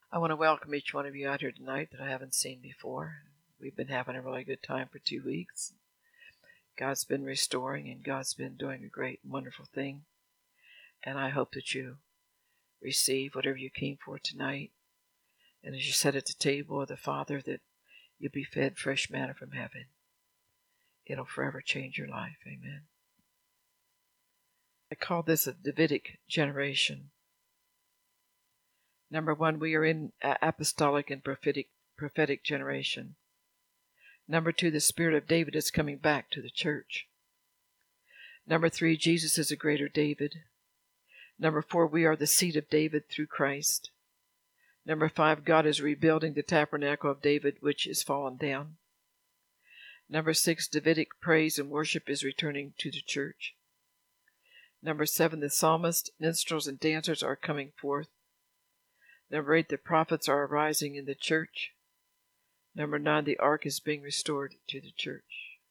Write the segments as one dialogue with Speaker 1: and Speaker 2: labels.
Speaker 1: I want to welcome each one of you out here tonight that I haven't seen before. We've been having a really good time for 2 weeks. God's been restoring and God's been doing a great and wonderful thing. And I hope that you receive whatever you came for tonight. And as you sit at the table of the Father, that you'll be fed fresh manna from heaven. It'll forever change your life. Amen. I call this a Davidic generation. Number one, we are in apostolic and prophetic generation. Number two, the Spirit of David is coming back to the church. Number three, Jesus is a greater David. Number four, we are the seed of David through Christ. Number five, God is rebuilding the tabernacle of David, which is fallen down. Number six, Davidic praise and worship is returning to the church. Number seven, the psalmists, minstrels, and dancers are coming forth. Number eight, the prophets are arising in the church. Number nine, the ark is being restored to the church.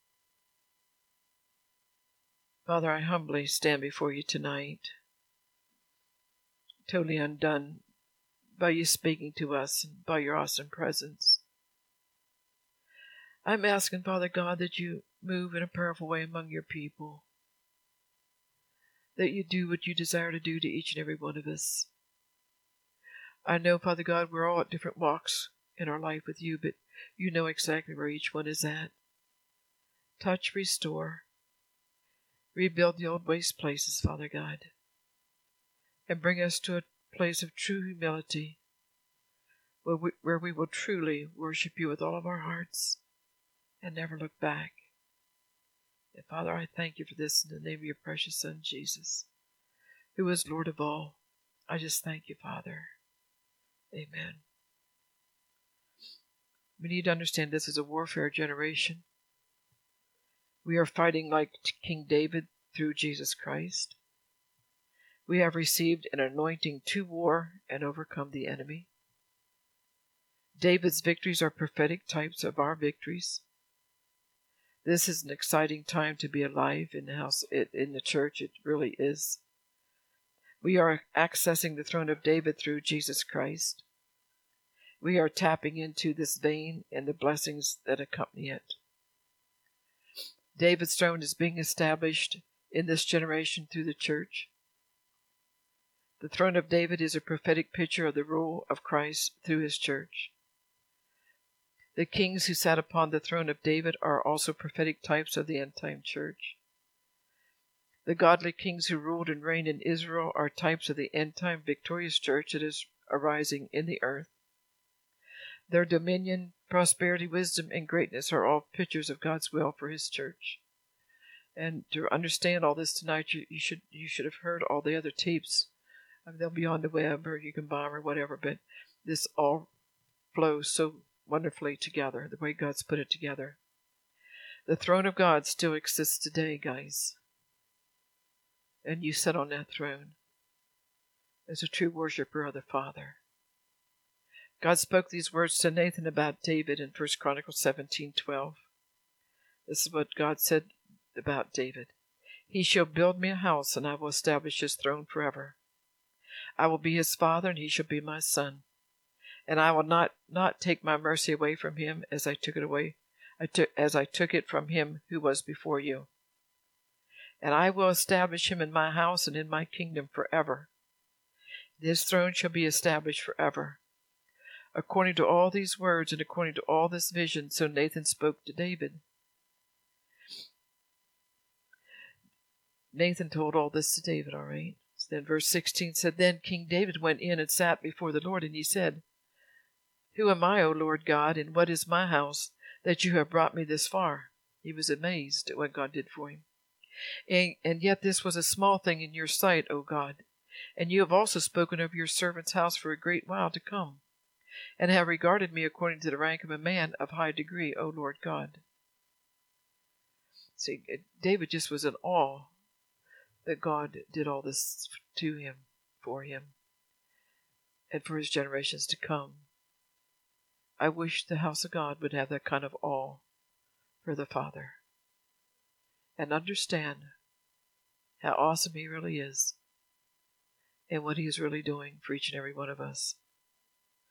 Speaker 1: Father, I humbly stand before you tonight, totally undone by you speaking to us and by your awesome presence. I'm asking, Father God, that you move in a powerful way among your people, that you do what you desire to do to each and every one of us. I know, Father God, we're all at different walks in our life with you, but you know exactly where each one is at. Touch, restore, rebuild the old waste places, Father God, and bring us to a place of true humility, where we will truly worship you with all of our hearts and never look back. And Father, I thank you for this in the name of your precious Son, Jesus, who is Lord of all. I just thank you, Father. Amen. We need to understand this is a warfare generation. We are fighting like King David through Jesus Christ. We have received an anointing to war and overcome the enemy. David's victories are prophetic types of our victories. This is an exciting time to be alive in the house, in the church. It really is. We are accessing the throne of David through Jesus Christ. We are tapping into this vein and the blessings that accompany it. David's throne is being established in this generation through the church. The throne of David is a prophetic picture of the rule of Christ through his church. The kings who sat upon the throne of David are also prophetic types of the end-time church. The godly kings who ruled and reigned in Israel are types of the end-time victorious church that is arising in the earth. Their dominion, prosperity, wisdom, and greatness are all pictures of God's will for his church. And to understand all this tonight, you should have heard all the other tapes. I mean, they'll be on the web, or you can buy them or whatever, but this all flows so wonderfully together, the way God's put it together. The throne of God still exists today, guys. And you sit on that throne as a true worshiper of the Father. God spoke these words to Nathan about David in 1 Chronicles 17:12. This is what God said about David. He shall build me a house, and I will establish his throne forever. I will be his father, and he shall be my son. And I will not take my mercy away from him as I took it from him who was before you. And I will establish him in my house and in my kingdom forever. His throne shall be established forever. According to all these words and according to all this vision, so Nathan spoke to David. Nathan told all this to David, all right? So then verse 16 said, Then King David went in and sat before the Lord, and he said, Who am I, O Lord God, and what is my house, that you have brought me this far? He was amazed at what God did for him. And yet this was a small thing in your sight, O God, and you have also spoken of your servant's house for a great while to come, and have regarded me according to the rank of a man of high degree, O Lord God. See, David just was in awe that God did all this to him, for him, and for his generations to come. I wish the house of God would have that kind of awe for the Father and understand how awesome he really is and what he is really doing for each and every one of us.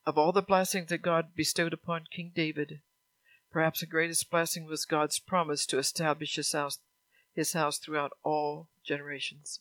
Speaker 1: Of all the blessings that God bestowed upon King David, perhaps the greatest blessing was God's promise to establish his house throughout all generations.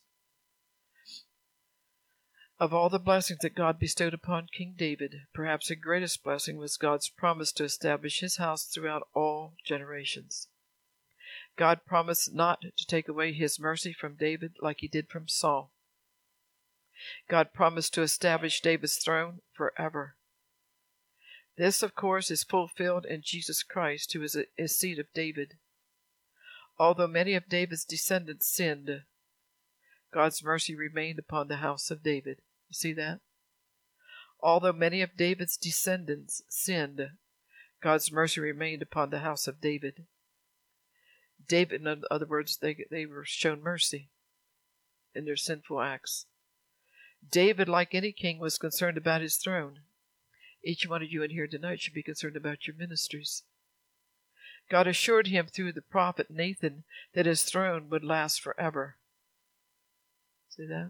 Speaker 1: Of all the blessings that God bestowed upon King David, perhaps the greatest blessing was God's promise to establish his house throughout all generations. God promised not to take away his mercy from David like he did from Saul. God promised to establish David's throne forever. This, of course, is fulfilled in Jesus Christ, who is a seed of David. Although many of David's descendants sinned, God's mercy remained upon the house of David. You see that? Although many of David's descendants sinned, God's mercy remained upon the house of David. David, in other words, they were shown mercy in their sinful acts. David, like any king, was concerned about his throne. Each one of you in here tonight should be concerned about your ministries. God assured him through the prophet Nathan that his throne would last forever. See that?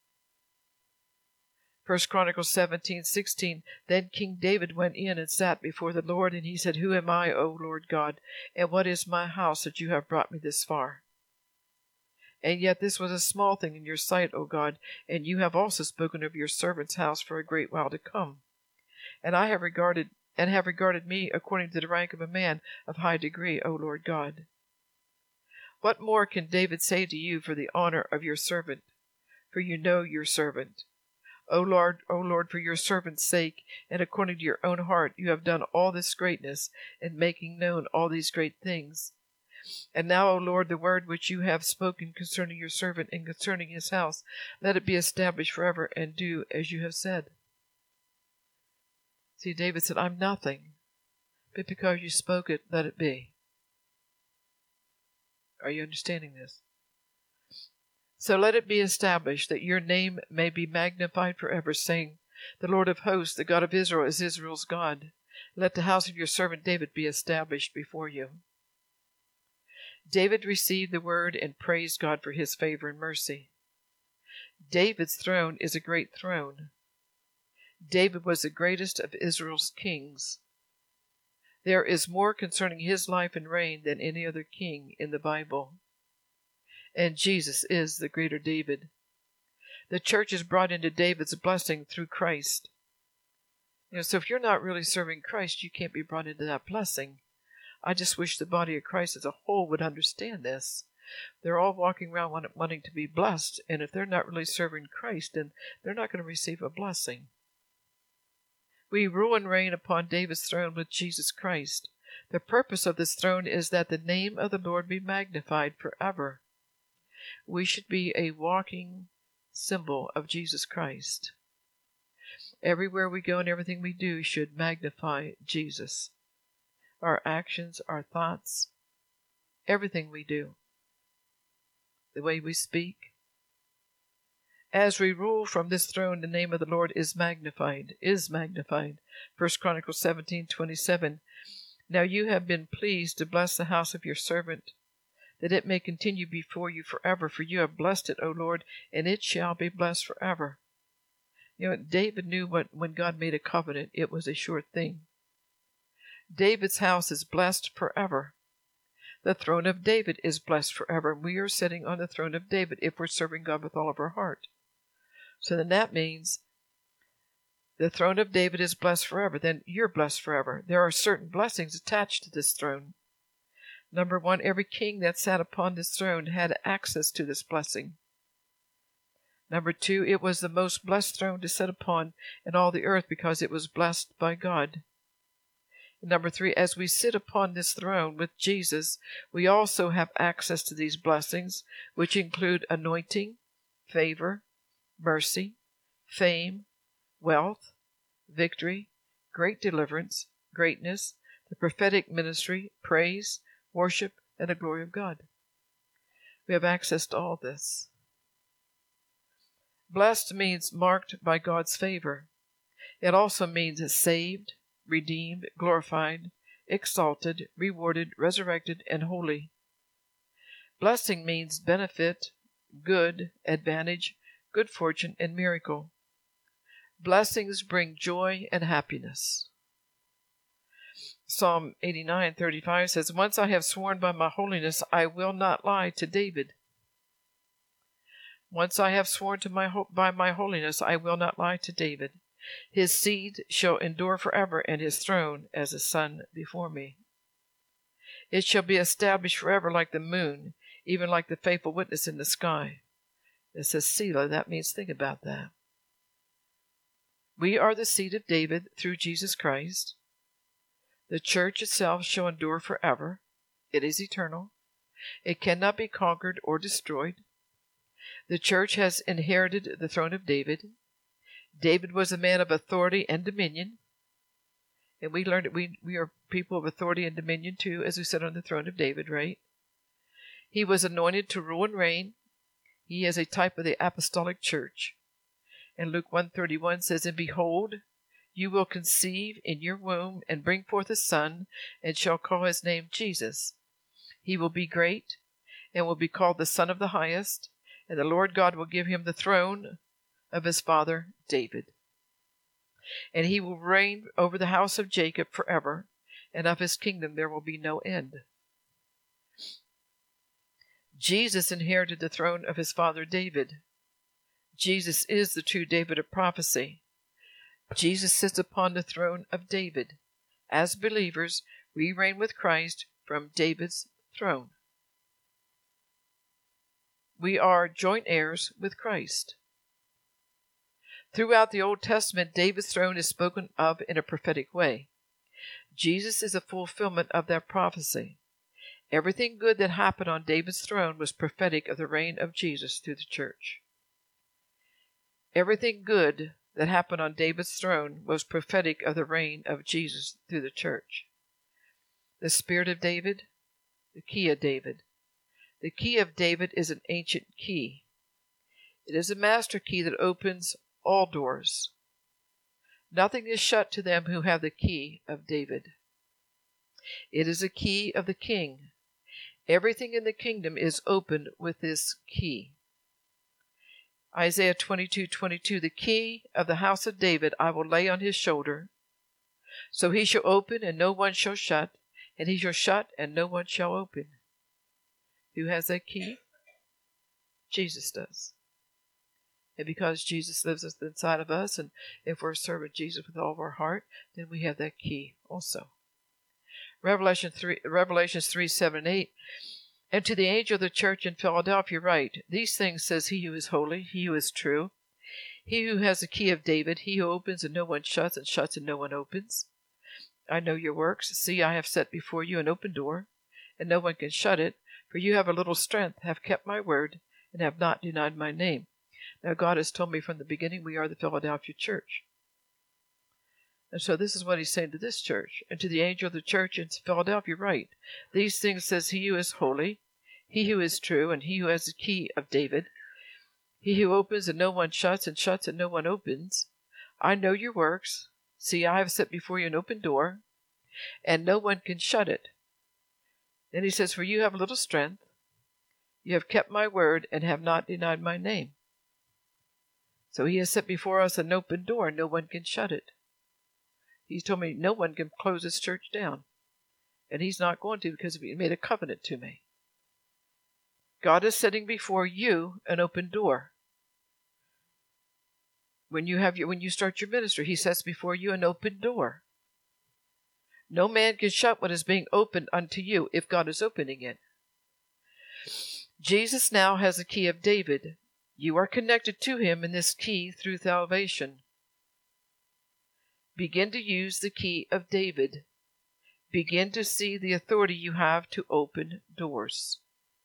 Speaker 1: 1 Chronicles 17:16. Then King David went in and sat before the Lord, and he said, Who am I, O Lord God, and what is my house that you have brought me this far? And yet this was a small thing in your sight, O God, and you have also spoken of your servant's house for a great while to come. And I have regarded me according to the rank of a man of high degree, O Lord God. What more can David say to you for the honor of your servant? For you know your servant. O Lord, for your servant's sake, and according to your own heart, you have done all this greatness, in making known all these great things. And now, O Lord, the word which you have spoken concerning your servant and concerning his house, let it be established forever, and do as you have said. See, David said, I'm nothing, but because you spoke it, let it be. Are you understanding this? So let it be established that your name may be magnified forever, saying, The Lord of hosts, the God of Israel, is Israel's God. Let the house of your servant David be established before you. David received the word and praised God for his favor and mercy. David's throne is a great throne. David was the greatest of Israel's kings. There is more concerning his life and reign than any other king in the Bible. And Jesus is the greater David. The church is brought into David's blessing through Christ. So if you're not really serving Christ, you can't be brought into that blessing. I just wish the body of Christ as a whole would understand this. They're all walking around wanting to be blessed, and if they're not really serving Christ, then they're not going to receive a blessing. We rule and reign upon David's throne with Jesus Christ. The purpose of this throne is that the name of the Lord be magnified forever. We should be a walking symbol of Jesus Christ. Everywhere we go and everything we do should magnify Jesus. Our actions, our thoughts, everything we do, the way we speak. As we rule from this throne, the name of the Lord is magnified. 1 Chronicles 17:27. Now you have been pleased to bless the house of your servant, that it may continue before you forever, for you have blessed it, O Lord, and it shall be blessed forever. David knew when God made a covenant, it was a sure thing. David's house is blessed forever. The throne of David is blessed forever. We are sitting on the throne of David if we're serving God with all of our heart. So then that means the throne of David is blessed forever. Then you're blessed forever. There are certain blessings attached to this throne. Number one, every king that sat upon this throne had access to this blessing. Number two, it was the most blessed throne to sit upon in all the earth because it was blessed by God. Number three, as we sit upon this throne with Jesus, we also have access to these blessings, which include anointing, favor, mercy, fame, wealth, victory, great deliverance, greatness, the prophetic ministry, praise, worship, and the glory of God. We have access to all this. Blessed means marked by God's favor. It also means saved, redeemed, glorified, exalted, rewarded, resurrected, and holy. Blessing means benefit, good, advantage, good fortune, and miracle. Blessings bring joy and happiness. Psalm 89:35 says, Once I have sworn by my holiness, I will not lie to David. Once I have sworn by my holiness, I will not lie to David. His seed shall endure forever, and his throne as the sun before me. It shall be established forever like the moon, even like the faithful witness in the sky. It says Selah. That means think about that. We are the seed of David through Jesus Christ. The church itself shall endure forever. It is eternal. It cannot be conquered or destroyed. The church has inherited the throne of David. David was a man of authority and dominion. And we learned that we are people of authority and dominion too, as we sit on the throne of David, right? He was anointed to rule and reign. He is a type of the apostolic church. And Luke 1:31 says, And behold, you will conceive in your womb and bring forth a son, and shall call his name Jesus. He will be great, and will be called the Son of the Highest, and the Lord God will give him the throne of his father David. And he will reign over the house of Jacob forever, and of his kingdom there will be no end. Jesus inherited the throne of his father David. Jesus is the true David of prophecy. Jesus sits upon the throne of David. As believers, we reign with Christ from David's throne. We are joint heirs with Christ. Throughout the Old Testament, David's throne is spoken of in a prophetic way. Jesus is a fulfillment of that prophecy. Everything good that happened on David's throne was prophetic of the reign of Jesus through the church. Everything good that happened on David's throne was prophetic of the reign of Jesus through the church. The Spirit of David, the key of David. The key of David is an ancient key. It is a master key that opens all doors. Nothing is shut to them who have the key of David. It is a key of the king. Everything in the kingdom is opened with this key. Isaiah 22:22, The key of the house of David I will lay on his shoulder. So he shall open, and no one shall shut, and he shall shut, and no one shall open. Who has that key? Jesus does. And because Jesus lives inside of us, and if we're serving Jesus with all of our heart, then we have that key also. Revelations 3:7-8, And to the angel of the church in Philadelphia write, These things says he who is holy, he who is true, he who has the key of David, he who opens and no one shuts, and shuts and no one opens. I know your works. See, I have set before you an open door, and no one can shut it, for you have a little strength, have kept my word, and have not denied my name. Now God has told me from the beginning we are the Philadelphia church. And so this is what he's saying to this church. And to the angel of the church in Philadelphia write, These things says he who is holy, he who is true, and he who has the key of David, he who opens and no one shuts, and shuts and no one opens. I know your works. See, I have set before you an open door, and no one can shut it. Then he says, For you have little strength, you have kept my word, and have not denied my name. So he has set before us an open door, and no one can shut it. He's told me no one can close this church down. And he's not going to, because he made a covenant to me. God is setting before you an open door. When you start your ministry, he sets before you an open door. No man can shut what is being opened unto you if God is opening it. Jesus now has the key of David. You are connected to him in this key through salvation. Begin to use the key of David. Begin to see the authority you have to open doors.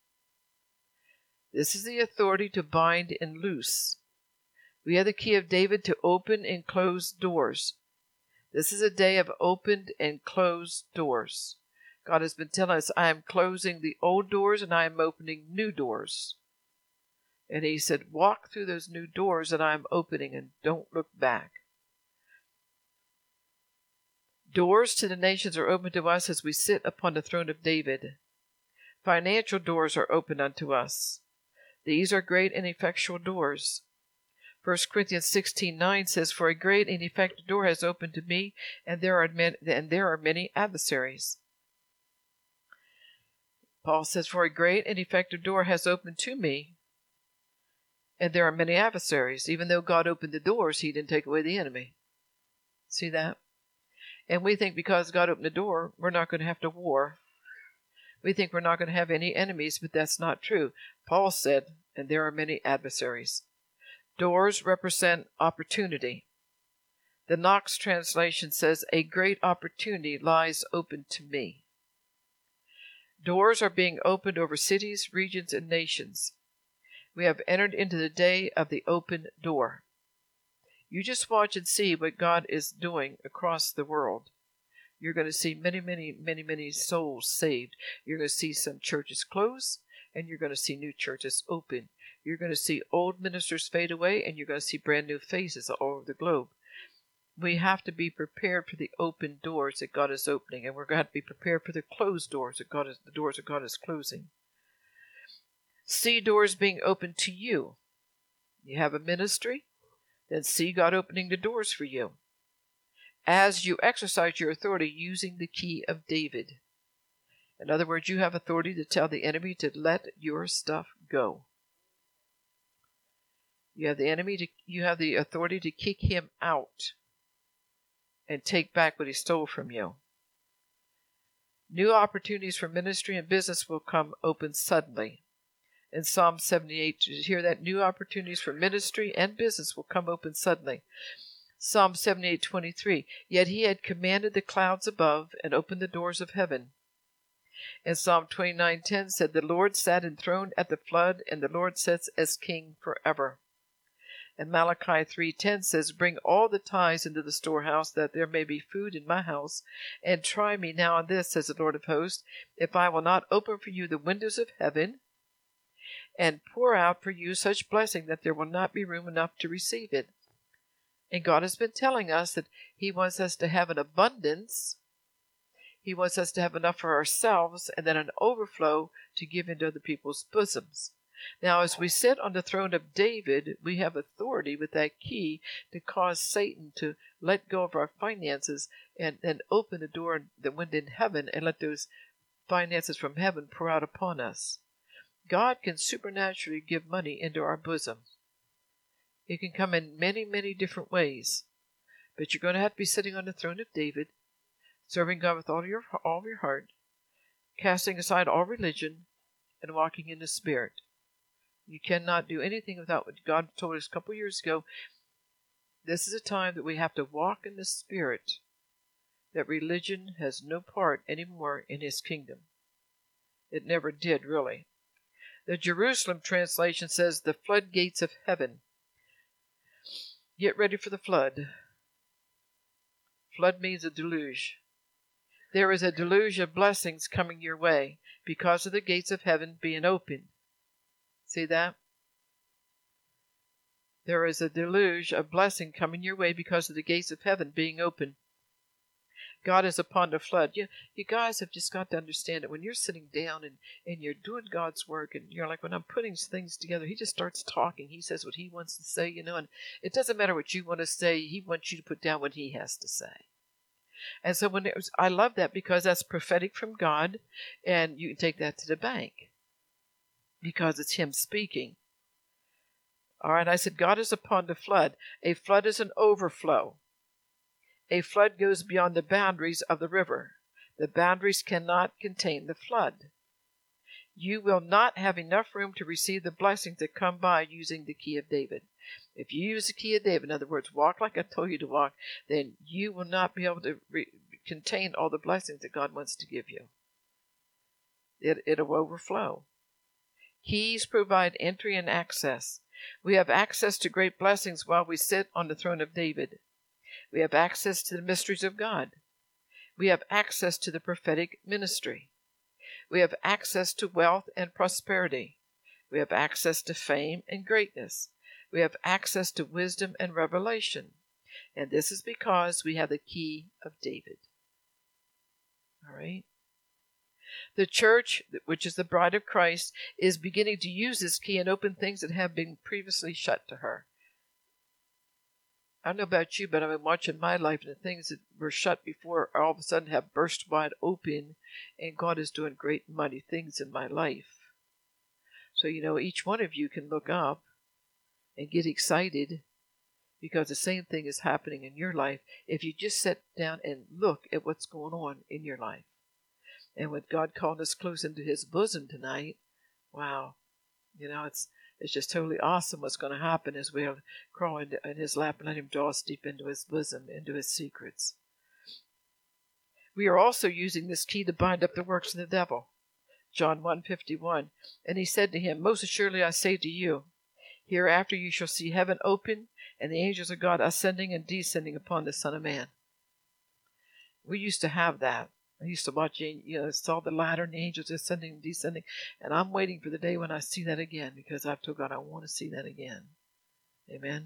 Speaker 1: This is the authority to bind and loose. We have the key of David to open and close doors. This is a day of opened and closed doors. God has been telling us, I am closing the old doors and I am opening new doors. And he said, walk through those new doors that I am opening and don't look back. Doors to the nations are open to us as we sit upon the throne of David. Financial doors are open unto us. These are great and effectual doors. 1 Corinthians 16:9 says, "For a great and effective door has opened to me, and there are many adversaries." Paul says, "For a great and effective door has opened to me, and there are many adversaries." Even though God opened the doors, he didn't take away the enemy. See that? And we think because God opened the door, we're not going to have to war. We think we're not going to have any enemies, but that's not true. Paul said, "And there are many adversaries." Doors represent opportunity. The Knox translation says, "A great opportunity lies open to me." Doors are being opened over cities, regions, and nations. We have entered into the day of the open door. You just watch and see what God is doing across the world. You're going to see many souls saved. You're going to see some churches close, and you're going to see new churches open. You're going to see old ministers fade away, and you're going to see brand new faces all over the globe. We have to be prepared for the open doors that God is opening, and we're going to have to be prepared for the closed doors that God is closing. See doors being opened to you. You have a ministry, then see God opening the doors for you as you exercise your authority using the key of David. In other words, you have authority to tell the enemy to let your stuff go. You have the authority to kick him out and take back what he stole from you. New opportunities for ministry and business will come open suddenly. In Psalm 78, did you hear that? New opportunities for ministry and business will come open suddenly. Psalm 78:23, "Yet he had commanded the clouds above and opened the doors of heaven." And Psalm 29:10 said, "The Lord sat enthroned at the flood, and the Lord sits as king forever." And Malachi 3:10 says, "Bring all the tithes into the storehouse, that there may be food in my house. And try me now in this, says the Lord of hosts, if I will not open for you the windows of heaven and pour out for you such blessing that there will not be room enough to receive it." And God has been telling us that he wants us to have an abundance. He wants us to have enough for ourselves and then an overflow to give into other people's bosoms. Now, as we sit on the throne of David, we have authority with that key to cause Satan to let go of our finances and open the door, the window in heaven, and let those finances from heaven pour out upon us. God can supernaturally give money into our bosom. It can come in many different ways. But you're going to have to be sitting on the throne of David, serving God with all of your heart, casting aside all religion, and walking in the Spirit. You cannot do anything without what God told us a couple years ago. This is a time that we have to walk in the Spirit, that religion has no part anymore in his kingdom. It never did, really. The Jerusalem translation says, "The floodgates of heaven." Get ready for the flood. Flood means a deluge. There is a deluge of blessings coming your way because of the gates of heaven being open. See that? There is a deluge of blessing coming your way because of the gates of heaven being open. God is upon the flood. You guys have just got to understand that when you're sitting down and you're doing God's work, and you're like, when I'm putting things together, he just starts talking. He says what he wants to say, and it doesn't matter what you want to say. He wants you to put down what he has to say. And so I love that because that's prophetic from God, and you can take that to the bank because it's him speaking. All right, I said God is upon the flood. A flood is an overflow. A flood goes beyond the boundaries of the river. The boundaries cannot contain the flood. You will not have enough room to receive the blessings that come by using the key of David. If you use the key of David, in other words, walk like I told you to walk, then you will not be able to contain all the blessings that God wants to give you. It'll overflow. Keys provide entry and access. We have access to great blessings while we sit on the throne of David. We have access to the mysteries of God. We have access to the prophetic ministry. We have access to wealth and prosperity. We have access to fame and greatness. We have access to wisdom and revelation. And this is because we have the key of David. All right? The church, which is the bride of Christ, is beginning to use this key and open things that have been previously shut to her. I don't know about you, but I've been watching my life, and the things that were shut before all of a sudden have burst wide open, and God is doing great and mighty things in my life. So, each one of you can look up and get excited because the same thing is happening in your life if you just sit down and look at what's going on in your life. And with God calling us close into his bosom tonight, wow, it's just totally awesome what's going to happen as we'll crawl in his lap and let him draw us deep into his bosom, into his secrets. We are also using this key to bind up the works of the devil. John 1:51, and he said to him, Most assuredly I say to you, hereafter you shall see heaven open, and the angels of God ascending and descending upon the Son of Man. We used to have that. I used to watch, saw the ladder and the angels ascending and descending, and I'm waiting for the day when I see that again, because I've told God I want to see that again. Amen.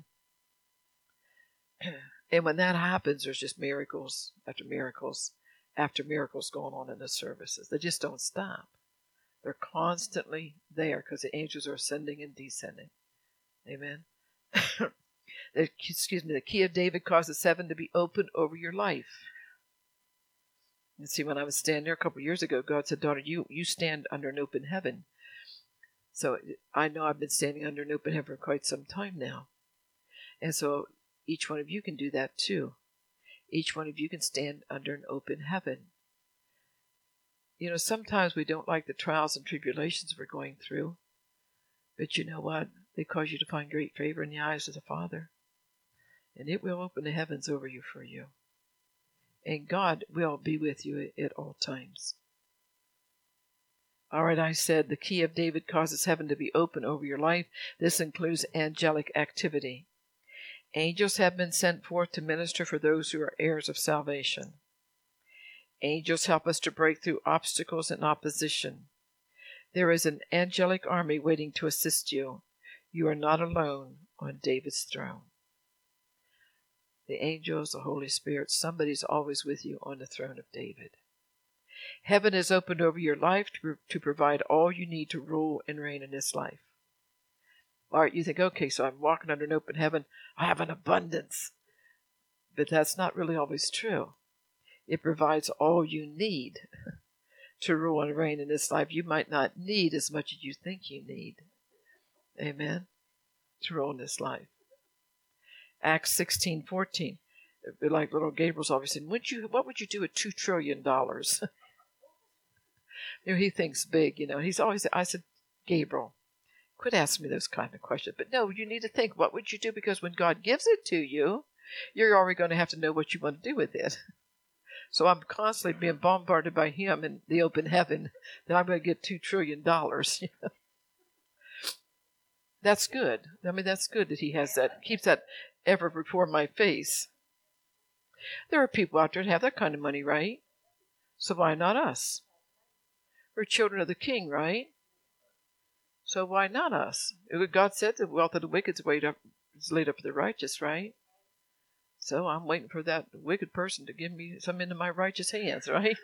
Speaker 1: And when that happens, there's just miracles after miracles after miracles going on in the services. They just don't stop. They're constantly there because the angels are ascending and descending. Amen. The key of David causes heaven to be open over your life. And see, when I was standing there a couple of years ago, God said, daughter, you stand under an open heaven. So I know I've been standing under an open heaven for quite some time now. And so each one of you can do that too. Each one of you can stand under an open heaven. Sometimes we don't like the trials and tribulations we're going through. But you know what? They cause you to find great favor in the eyes of the Father. And it will open the heavens over you for you. And God will be with you at all times. All right, I said the key of David causes heaven to be open over your life. This includes angelic activity. Angels have been sent forth to minister for those who are heirs of salvation. Angels help us to break through obstacles and opposition. There is an angelic army waiting to assist you. You are not alone on David's throne. The angels, the Holy Spirit, somebody's always with you on the throne of David. Heaven is opened over your life to provide all you need to rule and reign in this life. All right, you think, okay, so I'm walking under an open heaven. I have an abundance. But that's not really always true. It provides all you need to rule and reign in this life. You might not need as much as you think you need. Amen. To rule in this life. Acts 16:14. Like little Gabriel's always saying, what would you do with $2 trillion? He thinks big, He's always, I said, Gabriel, quit asking me those kind of questions. But no, you need to think, what would you do? Because when God gives it to you, you're already going to have to know what you want to do with it. So I'm constantly being bombarded by him in the open heaven that I'm going to get $2 trillion. That's good. I mean, that's good that he has that, keeps that ever before my face. There are people out there that have that kind of money, right? So why not us? We're children of the King, right? So why not us? God said the wealth of the wicked is laid up for the righteous, right? So I'm waiting for that wicked person to give me some into my righteous hands, right?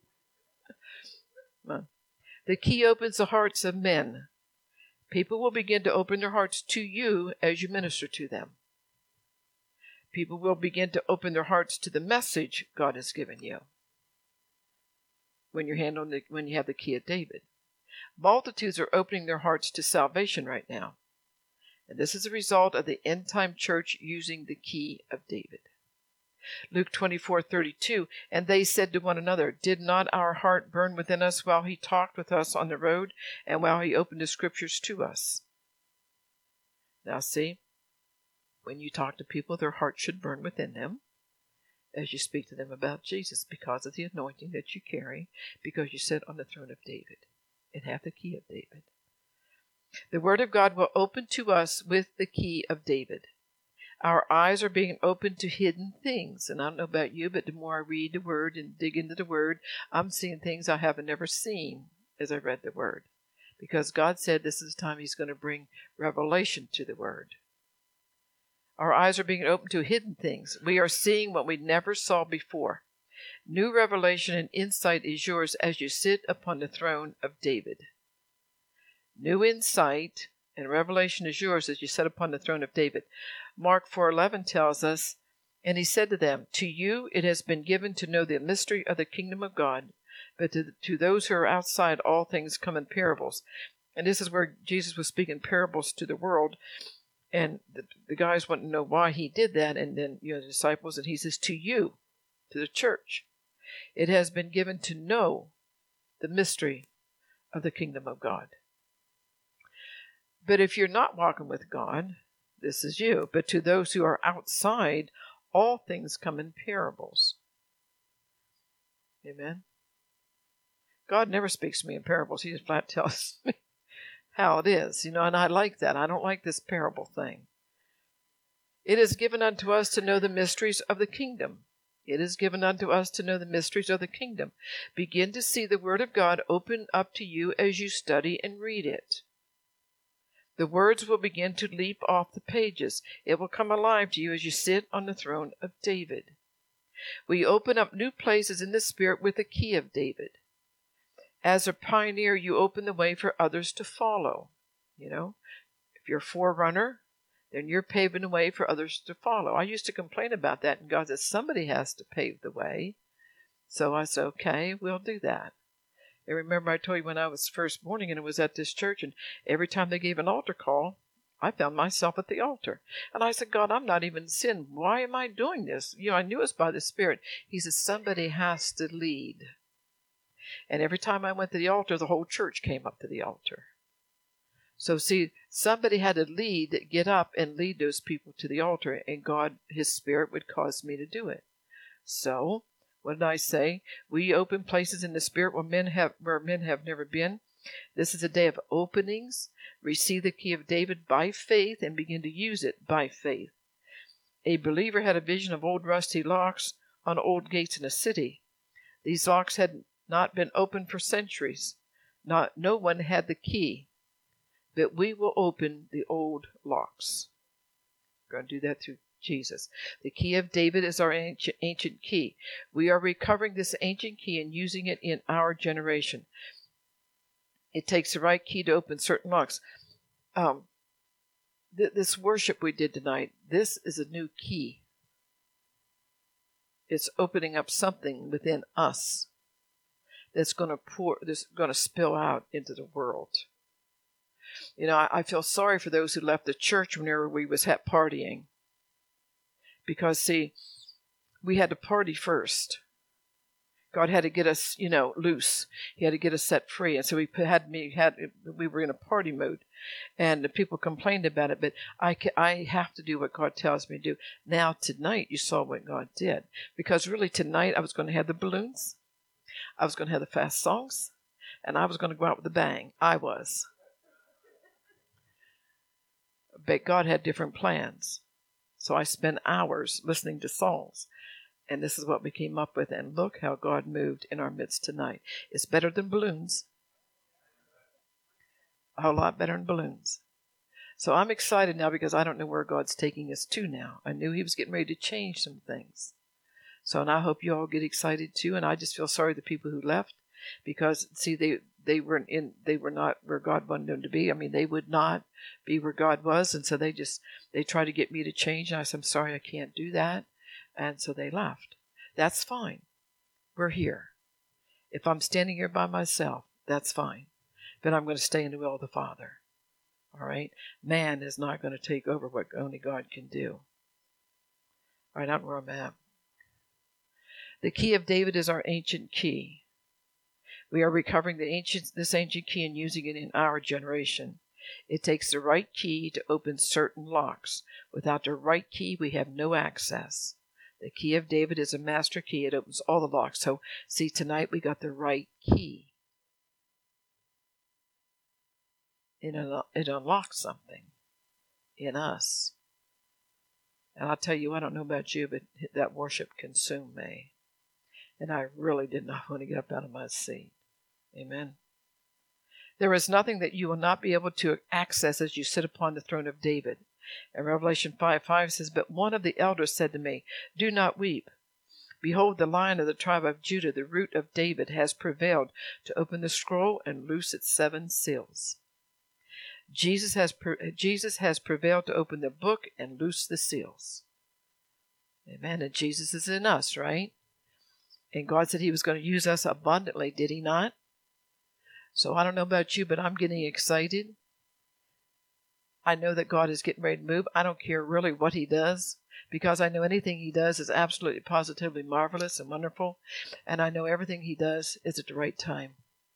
Speaker 1: The key opens the hearts of men. People will begin to open their hearts to you as you minister to them. People will begin to open their hearts to the message God has given you when you have the key of David. Multitudes are opening their hearts to salvation right now. And this is a result of the end-time church using the key of David. Luke 24:32, and they said to one another, did not our heart burn within us while he talked with us on the road and while he opened the scriptures to us? Now see, when you talk to people, their heart should burn within them as you speak to them about Jesus because of the anointing that you carry, because you sit on the throne of David and have the key of David. The Word of God will open to us with the key of David. Our eyes are being opened to hidden things. And I don't know about you, but the more I read the Word and dig into the Word, I'm seeing things I haven't never seen as I read the Word. Because God said this is the time He's going to bring revelation to the Word. Our eyes are being opened to hidden things. We are seeing what we never saw before. New revelation and insight is yours as you sit upon the throne of David. New insight And revelation is yours as you sit upon the throne of David. Mark 4:11 tells us, and he said to them, to you it has been given to know the mystery of the kingdom of God, but to those who are outside all things come in parables. And this is where Jesus was speaking parables to the world. And the guys want to know why he did that. And then, the disciples, and he says, to you, to the church, it has been given to know the mystery of the kingdom of God. But if you're not walking with God, this is you. But to those who are outside, all things come in parables. Amen. God never speaks to me in parables. He just flat tells me how it is, and I like that. I don't like this parable thing. It is given unto us to know the mysteries of the kingdom. It is given unto us to know the mysteries of the kingdom. Begin to see the word of God open up to you as you study and read it. The words will begin to leap off the pages. It will come alive to you as you sit on the throne of David. We open up new places in the Spirit with the key of David. As a pioneer, you open the way for others to follow. If you're a forerunner, then you're paving the way for others to follow. I used to complain about that, and God said, somebody has to pave the way. So I said, okay, we'll do that. I remember I told you when I was first born again, and was at this church, and every time they gave an altar call, I found myself at the altar. And I said, God, I'm not even in sin. Why am I doing this? I knew it was by the Spirit. He said, somebody has to lead. And every time I went to the altar, the whole church came up to the altar. So see, somebody had to get up and lead those people to the altar, and God, His Spirit, would cause me to do it. So, what did I say? We open places in the Spirit where men have never been. This is a day of openings. Receive the key of David by faith and begin to use it by faith. A believer had a vision of old rusty locks on old gates in a city. These locks had not been opened for centuries. No one had the key. But we will open the old locks. We're going to do that through Jesus. The key of David is our ancient key. We are recovering this ancient key and using it in our generation. It takes the right key to open certain locks. This worship we did tonight, this is a new key. It's opening up something within us that's going to spill out into the world. I feel sorry for those who left the church whenever we was partying. Because, see, we had to party first. God had to get us, loose. He had to get us set free. And so we were in a party mode. And the people complained about it. But I have to do what God tells me to do. Now, tonight, you saw what God did. Because really, tonight, I was going to have the balloons. I was going to have the fast songs. And I was going to go out with a bang. I was. But God had different plans. So I spent hours listening to songs. And this is what we came up with. And look how God moved in our midst tonight. It's better than balloons. A whole lot better than balloons. So I'm excited now because I don't know where God's taking us to now. I knew He was getting ready to change some things. So, and I hope you all get excited too. And I just feel sorry for the people who left. Because, see, they were not where God wanted them to be. I mean, they would not be where God was. And so they tried to get me to change. And I said, I'm sorry, I can't do that. And so they left. That's fine. We're here. If I'm standing here by myself, that's fine. But I'm going to stay in the will of the Father. All right? Man is not going to take over what only God can do. All right, I don't know where I'm at. The key of David is our ancient key. We are recovering this ancient key and using it in our generation. It takes the right key to open certain locks. Without the right key, we have no access. The key of David is a master key. It opens all the locks. So, see, tonight we got the right key. It unlocks something in us. And I'll tell you, I don't know about you, but that worship consumed me. And I really did not want to get up out of my seat. Amen. There is nothing that you will not be able to access as you sit upon the throne of David. And Revelation 5:5 says, But one of the elders said to me, Do not weep. Behold, the Lion of the tribe of Judah, the root of David, has prevailed to open the scroll and loose its 7 seals. Jesus has prevailed to open the book and loose the seals. Amen. And Jesus is in us, right? And God said he was going to use us abundantly, did he not? So I don't know about you, but I'm getting excited. I know that God is getting ready to move. I don't care really what he does, because I know anything he does is absolutely, positively marvelous and wonderful. And I know everything he does is at the right time.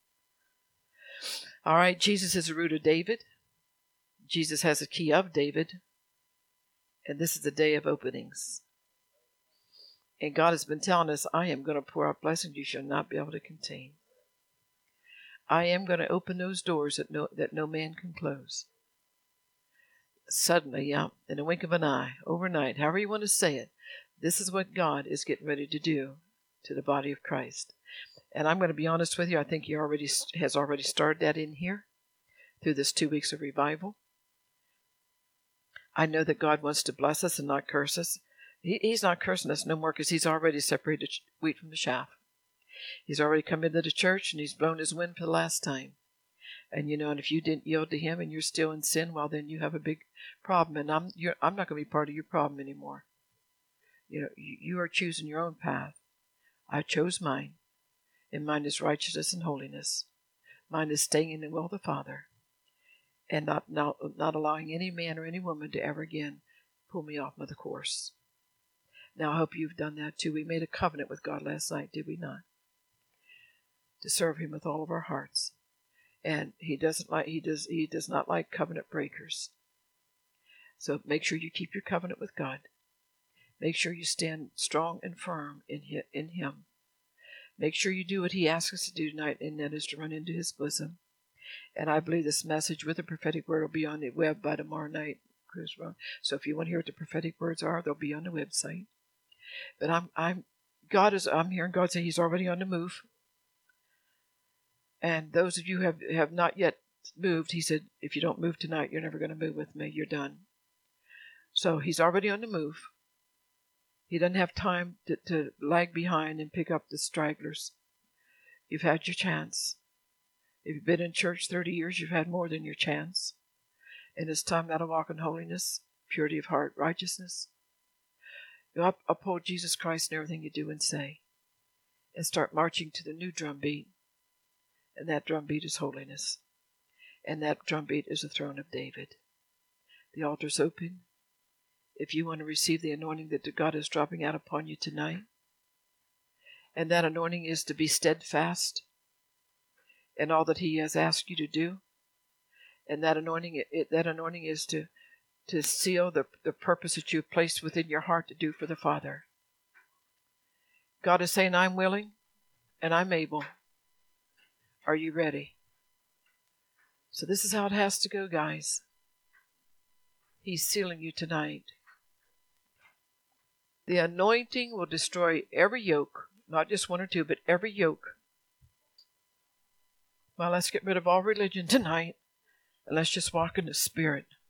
Speaker 1: All right, Jesus is the root of David. Jesus has the key of David. And this is the day of openings. And God has been telling us, I am going to pour out blessings you shall not be able to contain. I am going to open those doors that no man can close. Suddenly, yeah, in a wink of an eye, overnight, however you want to say it, this is what God is getting ready to do to the body of Christ. And I'm going to be honest with you, I think he has already started that in here through this 2 weeks of revival. I know that God wants to bless us and not curse us. He's not cursing us no more, because he's already separated wheat from the chaff. He's already come into the church and he's blown his wind for the last time. And and if you didn't yield to him and you're still in sin, well, then you have a big problem. And I'm not going to be part of your problem anymore. You are choosing your own path. I chose mine, and mine is righteousness and holiness. Mine is staying in the will of the Father, and not allowing any man or any woman to ever again pull me off of the course. Now I hope you've done that too. We made a covenant with God last night, did we not? To serve him with all of our hearts. And he does not like covenant breakers. So make sure you keep your covenant with God. Make sure you stand strong and firm in him. Make sure you do what he asks us to do tonight, and that is to run into his bosom. And I believe this message with the prophetic word will be on the web by tomorrow night. So if you want to hear what the prophetic words are, they'll be on the website. But I'm hearing God say he's already on the move. And those of you who have not yet moved, he said, if you don't move tonight, you're never going to move with me. You're done. So he's already on the move. He doesn't have time to lag behind and pick up the stragglers. You've had your chance. If you've been in church 30 years, you've had more than your chance. And it's time now to walk in holiness, purity of heart, righteousness. You uphold Jesus Christ in everything you do and say. And start marching to the new drum beat. And that drum beat is holiness. And that drum beat is the throne of David. The altar's open. If you want to receive the anointing that God is dropping out upon you tonight. And that anointing is to be steadfast in all that he has asked you to do. And that anointing is to seal the purpose that you've placed within your heart to do for the Father. God is saying, I'm willing and I'm able. Are you ready? So this is how it has to go, guys. He's sealing you tonight. The anointing will destroy every yoke, not just one or two, but every yoke. Well, let's get rid of all religion tonight, and let's just walk in the Spirit.